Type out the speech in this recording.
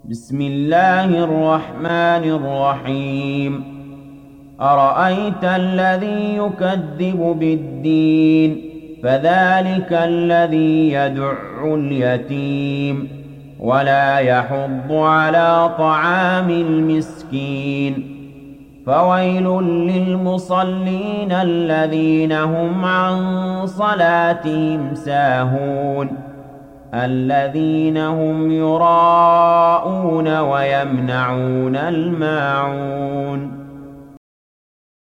بسم الله الرحمن الرحيم. أرأيت الذي يكذب بالدين فذلك الذي يدع اليتيم ولا يحض على طعام المسكين. فويل للمصلين الذين هم عن صلاتهم ساهون الذين هم يراءون ويمنعون الماعون.